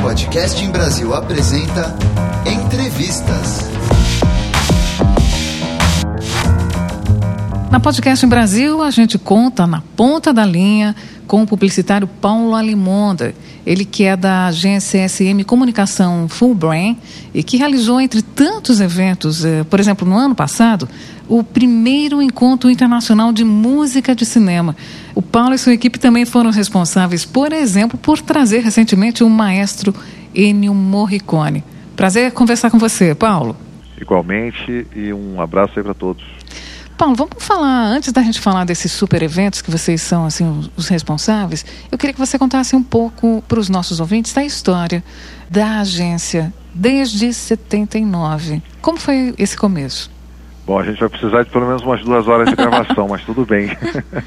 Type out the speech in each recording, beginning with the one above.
Podcasting Brasil apresenta Entrevistas. Na Podcasting Brasil, a gente conta na ponta da linha com o publicitário Paulo Alimonda, ele que é da agência SM Comunicação Full Brain e que realizou, entre tantos eventos, por exemplo, no ano passado, o primeiro encontro internacional de música de cinema. O Paulo e sua equipe também foram responsáveis, por exemplo, por trazer recentemente o maestro Ennio Morricone. Prazer conversar com você, Paulo. Igualmente, e um abraço aí para todos. Paulo, vamos falar, antes da gente falar desses super eventos que vocês são assim, os responsáveis, eu queria que você contasse um pouco para os nossos ouvintes da história da agência desde 79. Como foi esse começo? Bom, a gente vai precisar de pelo menos umas 2 horas de gravação, mas tudo bem.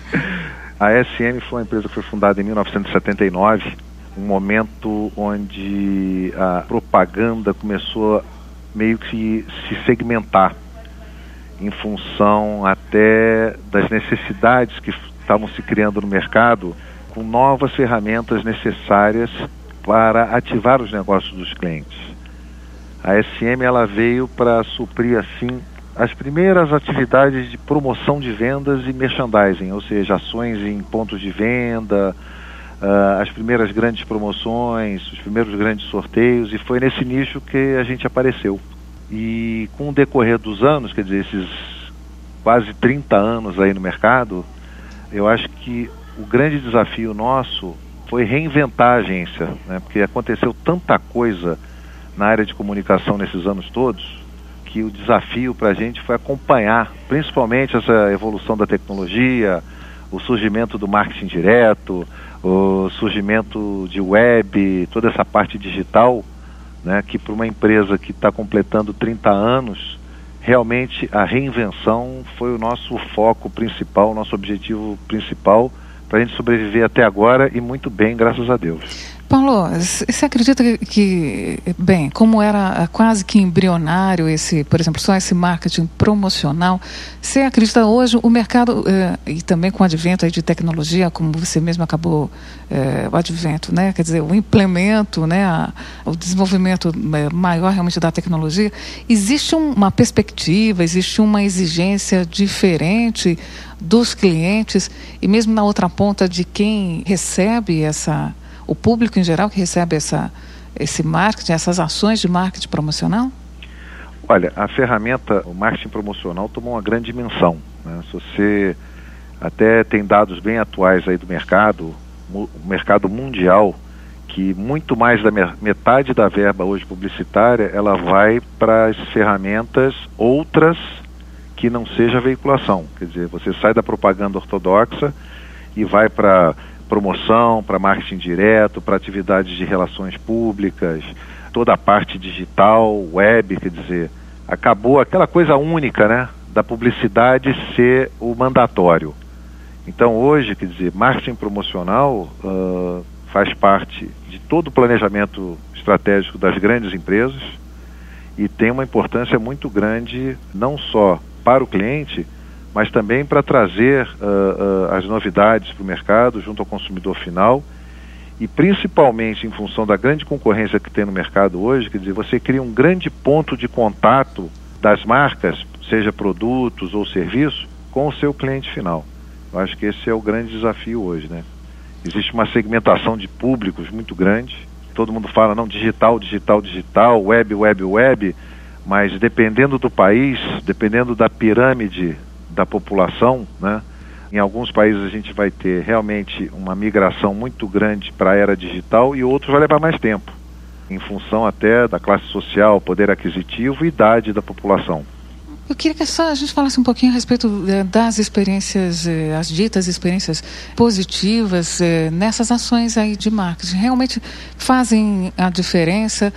A SM foi uma empresa que foi fundada em 1979, um momento onde a propaganda começou meio que se segmentar em função até das necessidades que estavam se criando no mercado, com novas ferramentas necessárias para ativar os negócios dos clientes. A SM ela veio para suprir assim as primeiras atividades de promoção de vendas e merchandising, ou seja, ações em pontos de venda, as primeiras grandes promoções, os primeiros grandes sorteios, e foi nesse nicho que a gente apareceu. E com o decorrer dos anos, quer dizer, esses quase 30 anos aí no mercado, eu acho que o grande desafio nosso foi reinventar a agência, né? Porque aconteceu tanta coisa na área de comunicação nesses anos todos, que o desafio para a gente foi acompanhar, principalmente essa evolução da tecnologia, o surgimento do marketing direto, o surgimento de web, toda essa parte digital, né, que para uma empresa que está completando 30 anos, realmente a reinvenção foi o nosso foco principal, o nosso objetivo principal para a gente sobreviver até agora e muito bem, graças a Deus. Paulo, você acredita que, bem, como era quase que embrionário esse, por exemplo, só esse marketing promocional, você acredita hoje o mercado, e também com o advento aí de tecnologia, como você mesmo acabou, o advento, né? Quer dizer, o implemento, né? O desenvolvimento maior realmente da tecnologia, existe uma perspectiva, existe uma exigência diferente dos clientes e mesmo na outra ponta de quem recebe o público em geral que recebe esse marketing, essas ações de marketing promocional? Olha, a ferramenta, o marketing promocional tomou uma grande dimensão, né? Se você até tem dados bem atuais aí do mercado, o mercado mundial, que muito mais da metade da verba hoje publicitária, ela vai para as ferramentas outras que não seja veiculação. Quer dizer, você sai da propaganda ortodoxa e vai para promoção, para marketing direto, para atividades de relações públicas, toda a parte digital, web, quer dizer, acabou aquela coisa única, né, da publicidade ser o mandatório. Então hoje, quer dizer, marketing promocional faz parte de todo o planejamento estratégico das grandes empresas e tem uma importância muito grande, não só para o cliente, mas também para trazer as novidades para o mercado, junto ao consumidor final, e principalmente em função da grande concorrência que tem no mercado hoje, quer dizer, você cria um grande ponto de contato das marcas, seja produtos ou serviços, com o seu cliente final. Eu acho que esse é o grande desafio hoje, né? Existe uma segmentação de públicos muito grande, todo mundo fala, não, digital, digital, digital, web, web, web, mas dependendo do país, dependendo da pirâmide da população, né? Em alguns países a gente vai ter realmente uma migração muito grande para a era digital e outros vai levar mais tempo, em função até da classe social, poder aquisitivo e idade da população. Eu queria que só a gente falasse um pouquinho a respeito das experiências, as ditas experiências positivas nessas ações aí de marketing. Realmente fazem a diferença,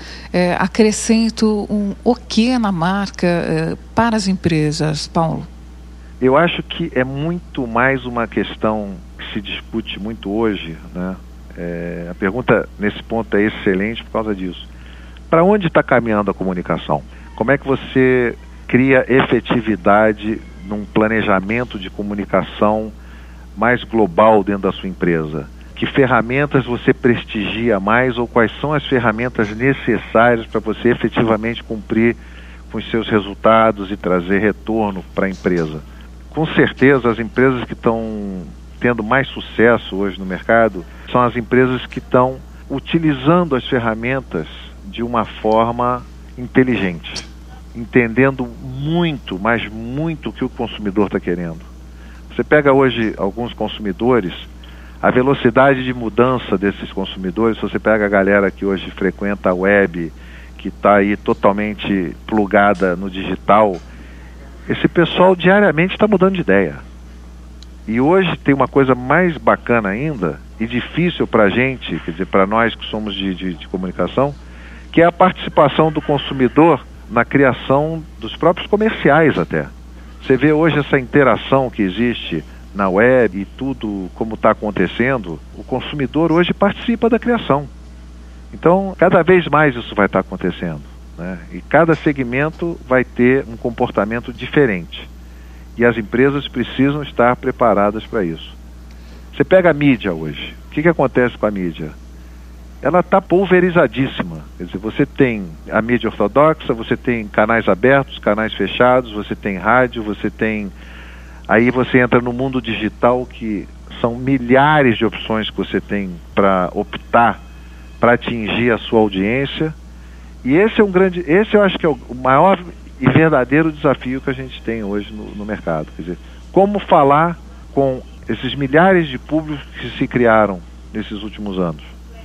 acrescentam o que na marca para as empresas, Paulo? Eu acho que é muito mais uma questão que se discute muito hoje, né? A pergunta nesse ponto é excelente por causa disso. Para onde está caminhando a comunicação? Como é que você cria efetividade num planejamento de comunicação mais global dentro da sua empresa, que ferramentas você prestigia mais ou quais são as ferramentas necessárias para você efetivamente cumprir com os seus resultados e trazer retorno para a empresa. Com certeza, as empresas que estão tendo mais sucesso hoje no mercado são as empresas que estão utilizando as ferramentas de uma forma inteligente, entendendo muito, mas muito o que o consumidor está querendo. Você pega hoje alguns consumidores, a velocidade de mudança desses consumidores, se você pega a galera que hoje frequenta a web, que está aí totalmente plugada no digital, esse pessoal diariamente está mudando de ideia. E hoje tem uma coisa mais bacana ainda, e difícil para a gente, quer dizer, para nós que somos de comunicação, que é a participação do consumidor na criação dos próprios comerciais até. Você vê hoje essa interação que existe na web e tudo como está acontecendo, o consumidor hoje participa da criação. Então, cada vez mais isso vai estar acontecendo, né? E cada segmento vai ter um comportamento diferente. E as empresas precisam estar preparadas para isso. Você pega a mídia hoje. O que acontece com a mídia? Ela está pulverizadíssima. Quer dizer, você tem a mídia ortodoxa, você tem canais abertos, canais fechados, você tem rádio, você tem... Aí você entra no mundo digital, que são milhares de opções que você tem para optar, para atingir a sua audiência. E esse eu acho que é o maior e verdadeiro desafio que a gente tem hoje no mercado. Quer dizer, como falar com esses milhares de públicos que se criaram nesses últimos anos.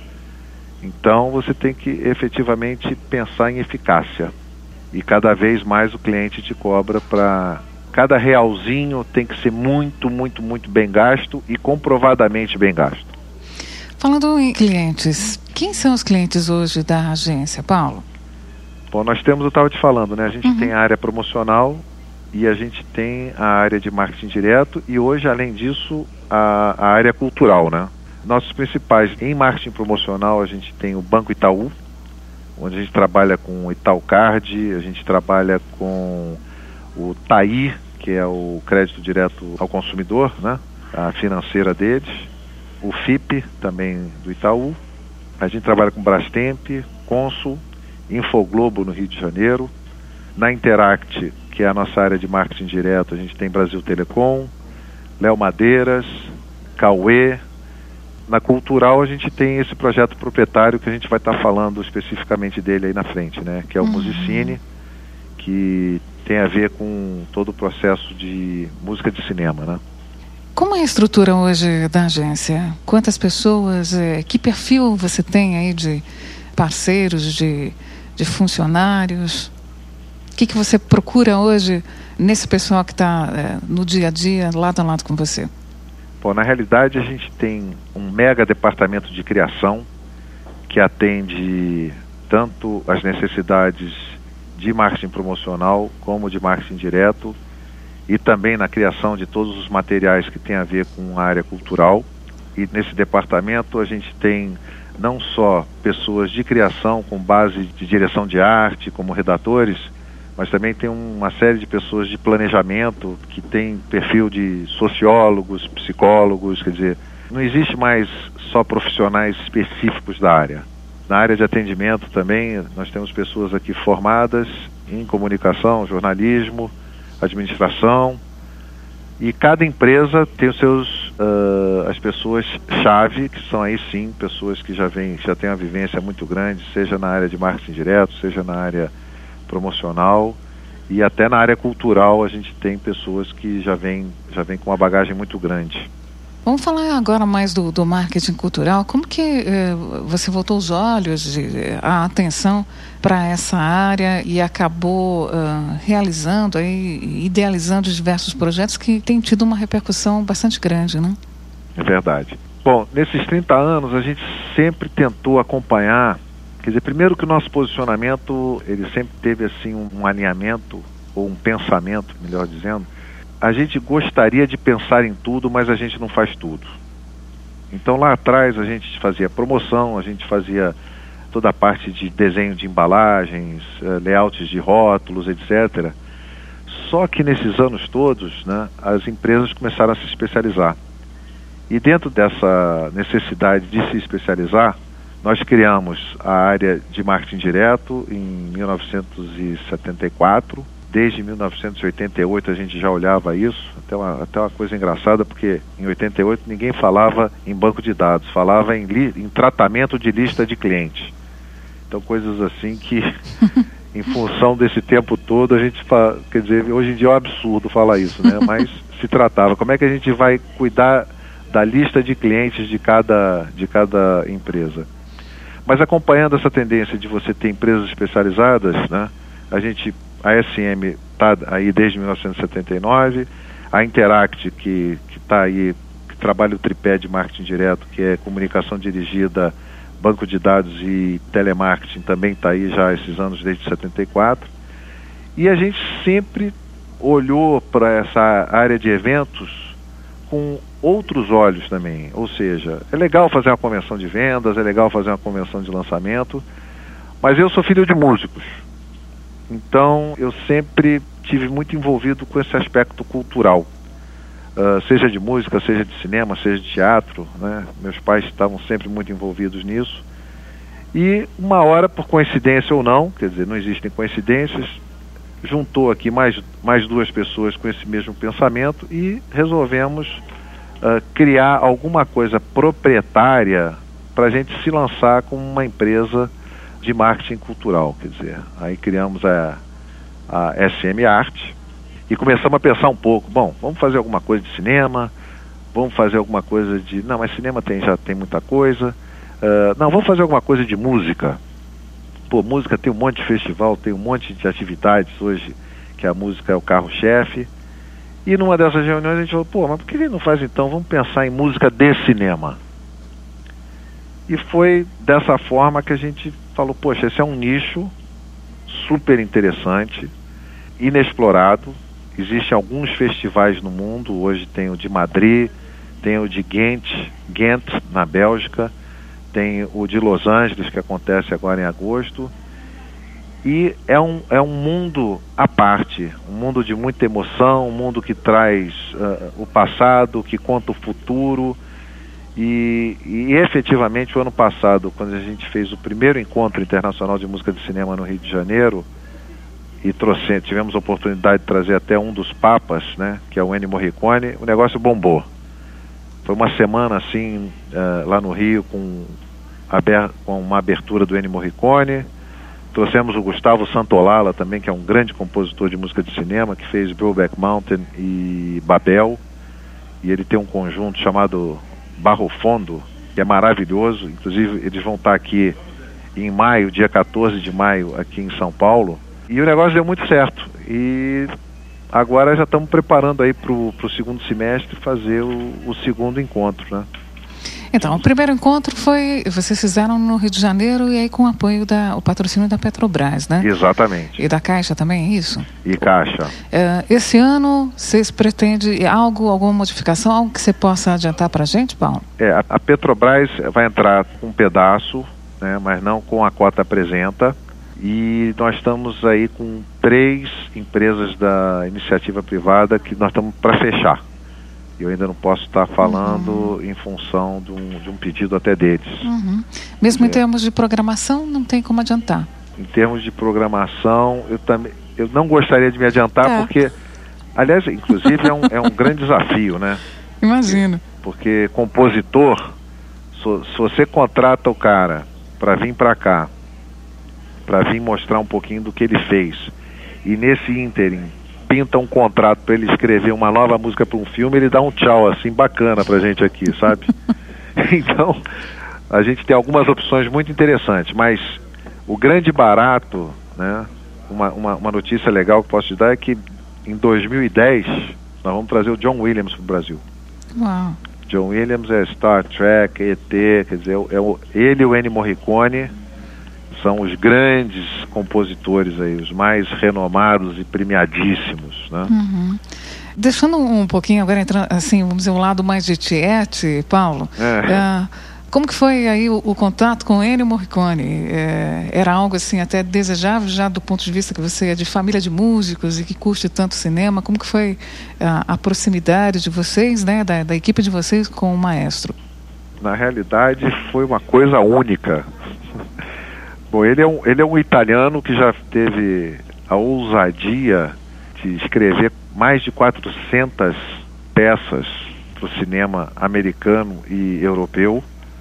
Então você tem que efetivamente pensar em eficácia. E cada vez mais o cliente te cobra para... Cada realzinho tem que ser muito, muito, muito bem gasto e comprovadamente bem gasto. Falando em clientes, quem são os clientes hoje da agência, Paulo? Bom, nós temos, eu estava te falando, né? A gente tem a área promocional e a gente tem a área de marketing direto e hoje, além disso, a área cultural, né? Nossos principais, em marketing promocional, a gente tem o Banco Itaú, onde a gente trabalha com o Itaúcard, a gente trabalha com o TAI, que é o crédito direto ao consumidor, né? A financeira deles, o FIP, também do Itaú, a gente trabalha com Brastemp, Consul, Infoglobo no Rio de Janeiro, na Interact, que é a nossa área de marketing direto, a gente tem Brasil Telecom, Léo Madeiras, Cauê. Na Cultural a gente tem esse projeto proprietário que a gente vai estar falando especificamente dele aí na frente, né? Que é o Musicine, que tem a ver com todo o processo de música de cinema, né? Como é a estrutura hoje da agência? Quantas pessoas, que perfil você tem aí de parceiros, de funcionários? O que você procura hoje nesse pessoal que está no dia a dia, lado a lado com você? Bom, na realidade a gente tem um mega departamento de criação que atende tanto as necessidades de marketing promocional como de marketing direto e também na criação de todos os materiais que tem a ver com a área cultural. E nesse departamento a gente tem não só pessoas de criação com base de direção de arte, como redatores, mas também tem uma série de pessoas de planejamento que tem perfil de sociólogos, psicólogos, quer dizer, não existe mais só profissionais específicos da área. Na área de atendimento também, nós temos pessoas aqui formadas em comunicação, jornalismo, administração, e cada empresa tem os seus, as pessoas-chave, que são aí sim pessoas que já têm uma vivência muito grande, seja na área de marketing direto, seja na área promocional, e até na área cultural a gente tem pessoas que já vêm com uma bagagem muito grande. Vamos falar agora mais do marketing cultural. Como que você voltou os olhos, a atenção para essa área e acabou realizando, idealizando diversos projetos que têm tido uma repercussão bastante grande, né? É verdade. Bom, nesses 30 anos a gente sempre tentou acompanhar, quer dizer, primeiro que o nosso posicionamento, ele sempre teve assim um alinhamento, ou um pensamento, melhor dizendo. A gente gostaria de pensar em tudo, mas a gente não faz tudo. Então lá atrás a gente fazia promoção, a gente fazia toda a parte de desenho de embalagens, layouts de rótulos, etc. Só que nesses anos todos, né, as empresas começaram a se especializar. E dentro dessa necessidade de se especializar, nós criamos a área de marketing direto em 1974. Desde 1988 a gente já olhava isso, até uma coisa engraçada, porque em 88 ninguém falava em banco de dados, falava em tratamento de lista de clientes. Então coisas assim que, em função desse tempo todo, a gente quer dizer, hoje em dia é um absurdo falar isso, né? Mas se tratava, como é que a gente vai cuidar da lista de clientes de cada empresa? Mas acompanhando essa tendência de você ter empresas especializadas, né? A SM está aí desde 1979, a Interact, que está aí, que trabalha o tripé de marketing direto, que é comunicação dirigida, banco de dados e telemarketing, também está aí já há esses anos, desde 74. E a gente sempre olhou para essa área de eventos com outros olhos também. Ou seja, é legal fazer uma convenção de vendas, é legal fazer uma convenção de lançamento, mas eu sou filho de músicos. Então, eu sempre tive muito envolvido com esse aspecto cultural, seja de música, seja de cinema, seja de teatro, né? Meus pais estavam sempre muito envolvidos nisso. E uma hora, por coincidência ou não, quer dizer, não existem coincidências, juntou aqui mais duas pessoas com esse mesmo pensamento e resolvemos criar alguma coisa proprietária para a gente se lançar como uma empresa de marketing cultural, quer dizer, aí criamos a SM Art e começamos a pensar um pouco, bom, vamos fazer alguma coisa de cinema, vamos fazer alguma coisa de, não, mas cinema já tem muita coisa, não, vamos fazer alguma coisa de música. Pô, música tem um monte de festival, tem um monte de atividades hoje, que a música é o carro-chefe, e numa dessas reuniões a gente falou, pô, mas por que ele não faz então, vamos pensar em música de cinema. E foi dessa forma que a gente falou, poxa, esse é um nicho super interessante, inexplorado. Existem alguns festivais no mundo, hoje tem o de Madrid, tem o de Ghent, na Bélgica, tem o de Los Angeles, que acontece agora em agosto. E é um mundo à parte, um mundo de muita emoção, um mundo que traz o passado, que conta o futuro. E efetivamente o ano passado, quando a gente fez o primeiro encontro internacional de música de cinema no Rio de Janeiro e tivemos a oportunidade de trazer até um dos papas, né, que é o Ennio Morricone, o negócio bombou. Foi uma semana assim lá no Rio com uma abertura do Ennio Morricone. Trouxemos o Gustavo Santaolalla também, que é um grande compositor de música de cinema, que fez Brokeback Mountain e Babel, e ele tem um conjunto chamado Barro Fundo, que é maravilhoso. Inclusive eles vão estar aqui em maio, dia 14 de maio, aqui em São Paulo, e o negócio deu muito certo, e agora já estamos preparando aí para o segundo semestre fazer o segundo encontro, né? Então, o primeiro encontro vocês fizeram no Rio de Janeiro e aí com o apoio o patrocínio da Petrobras, né? Exatamente. E da Caixa também, é isso? E Caixa. Esse ano, vocês pretendem alguma modificação, algo que você possa adiantar para a gente, Paulo? A Petrobras vai entrar com um pedaço, né, mas não com a cota apresenta, e nós estamos aí com 3 empresas da iniciativa privada que nós estamos para fechar. Eu ainda não posso estar falando em função de um pedido até deles. Mesmo em termos de programação, não tem como adiantar? Em termos de programação, eu não gostaria de me adiantar, porque, aliás, inclusive é um grande desafio, né? Imagino. Porque compositor, se você contrata o cara para vir para cá, para vir mostrar um pouquinho do que ele fez, e nesse ínterim pinta um contrato para ele escrever uma nova música para um filme, ele dá um tchau assim bacana pra gente aqui, sabe? Então, a gente tem algumas opções muito interessantes, mas o grande barato, né, uma notícia legal que posso te dar é que em 2010 nós vamos trazer o John Williams pro Brasil. Uau. John Williams é Star Trek, ET, quer dizer, ele e o Ennio Morricone são os grandes compositores aí, os mais renomados e premiadíssimos, né? Deixando um pouquinho agora, entrando assim, vamos dizer, um lado mais de tiete, Paulo, Como que foi aí o contato com Ennio Morricone? Era algo assim até desejável já do ponto de vista que você é de família de músicos e que curte tanto cinema? Como que foi a proximidade de vocês, né, da equipe de vocês com o maestro? Na realidade foi uma coisa única. Bom, ele é um italiano que já teve a ousadia de escrever mais de 400 peças para o cinema americano e europeu.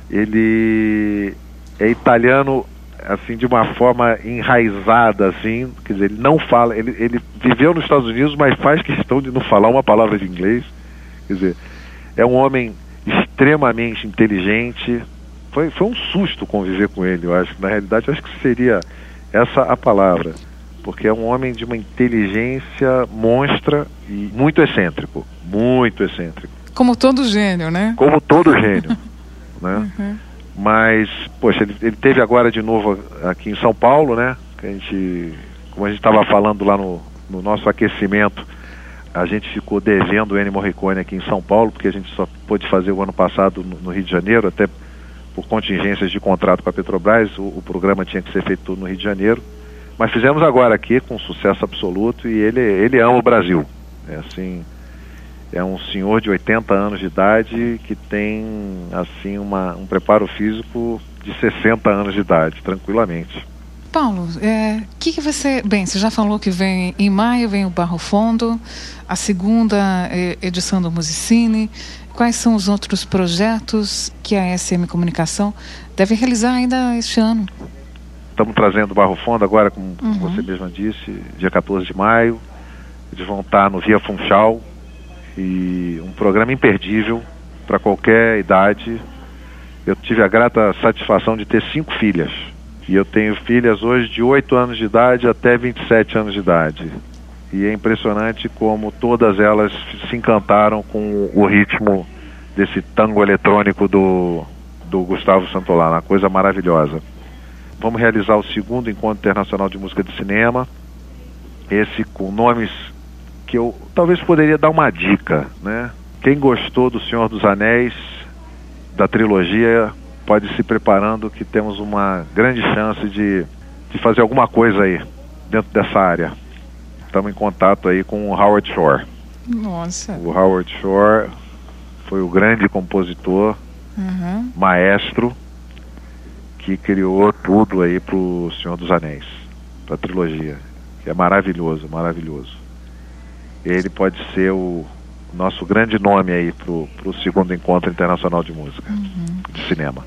Ele é italiano assim de uma forma enraizada, assim, quer dizer, ele não fala, ele viveu nos Estados Unidos, mas faz questão de não falar uma palavra de inglês. Quer dizer, é um homem extremamente inteligente. Foi um susto conviver com ele, eu acho. Na realidade, eu acho que seria essa a palavra, porque é um homem de uma inteligência monstra e muito excêntrico, muito excêntrico. Como todo gênio, né? Como todo gênio, né? Uhum. Mas, poxa, ele teve agora de novo aqui em São Paulo, né? Como a gente estava falando lá no nosso aquecimento, a gente ficou devendo o Ennio Morricone aqui em São Paulo, porque a gente só pôde fazer o ano passado no Rio de Janeiro, até por contingências de contrato com a Petrobras, o programa tinha que ser feito tudo no Rio de Janeiro. Mas fizemos agora aqui com sucesso absoluto, e ele ama o Brasil. É assim, é um senhor de 80 anos de idade que tem assim um preparo físico de 60 anos de idade, tranquilamente. Paulo, que você... Bem, você já falou que em maio vem o Barro Fundo, a segunda edição do Musicine. Quais são os outros projetos que a SM Comunicação deve realizar ainda este ano? Estamos trazendo o Barro Fundo agora, como você mesma disse, dia 14 de maio. Eles vão estar no Via Funchal, e um programa imperdível para qualquer idade. Eu tive a grata satisfação de ter 5 filhas. E eu tenho filhas hoje de 8 anos de idade até 27 anos de idade. E é impressionante como todas elas se encantaram com o ritmo desse tango eletrônico do Gustavo Santaolalla, uma coisa maravilhosa. Vamos realizar o segundo Encontro Internacional de Música de Cinema, esse com nomes que eu talvez poderia dar uma dica, né? Quem gostou do Senhor dos Anéis, da trilogia, pode ir se preparando, que temos uma grande chance de fazer alguma coisa aí dentro dessa área. Estamos em contato aí com o Howard Shore. Nossa. O Howard Shore foi o grande compositor, maestro, que criou tudo aí pro Senhor dos Anéis, pra trilogia. Que é maravilhoso, maravilhoso. Ele pode ser o nosso grande nome aí pro segundo Encontro Internacional de Música, de cinema.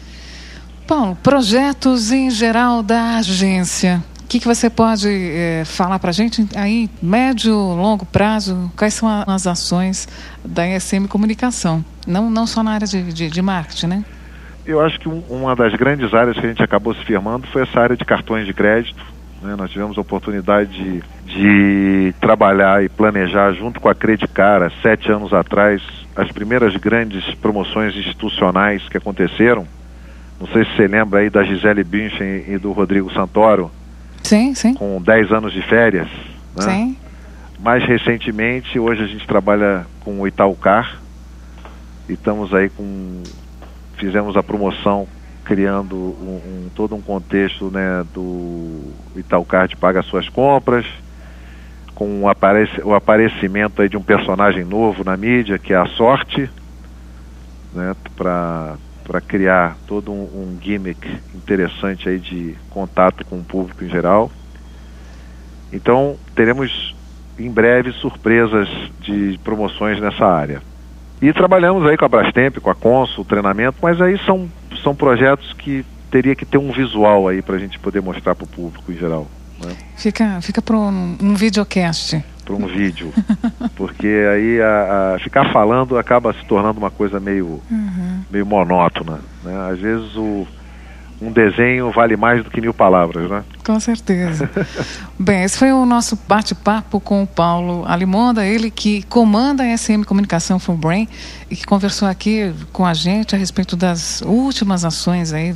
Paulo, projetos em geral da agência. O que você pode falar para a gente aí, médio, longo prazo? Quais são as ações da SM Comunicação? Não só na área de marketing, né? Eu acho que uma das grandes áreas que a gente acabou se firmando foi essa área de cartões de crédito, né? Nós tivemos a oportunidade de trabalhar e planejar junto com a Credicar, há 7 anos atrás, as primeiras grandes promoções institucionais que aconteceram. Não sei se você lembra aí da Gisele Bündchen e do Rodrigo Santoro. Sim, sim. Com 10 anos de férias, né? Sim. Mais recentemente, hoje a gente trabalha com o Itaúcar, e estamos aí fizemos a promoção criando todo um contexto, né, do Itaúcar Paga Suas Compras, com o aparecimento aí de um personagem novo na mídia, que é a Sorte, né, para criar todo um gimmick interessante aí de contato com o público em geral. Então, teremos em breve surpresas de promoções nessa área. E trabalhamos aí com a Brastemp, com a Consul, treinamento, mas aí são projetos que teria que ter um visual aí para a gente poder mostrar para o público em geral, né? Fica para um videocast. Para um vídeo. Porque aí ficar falando acaba se tornando uma coisa meio monótona, né? Às vezes um desenho vale mais do que 1000 palavras, né? Com certeza. Bem, esse foi o nosso bate-papo com o Paulo Alimonda, ele que comanda a SM Comunicação Full Brain e que conversou aqui com a gente a respeito das últimas ações aí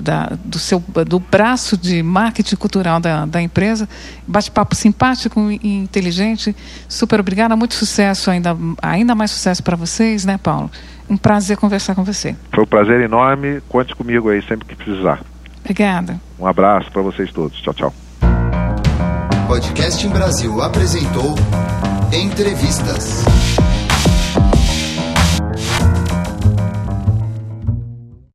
do braço de marketing cultural da empresa. Bate-papo simpático e inteligente. Super obrigada, muito sucesso, ainda mais sucesso para vocês, né, Paulo? Um prazer conversar com você. Foi um prazer enorme. Conte comigo aí sempre que precisar. Obrigada. Um abraço para vocês todos. Tchau, tchau. Podcast Brasil apresentou Entrevistas.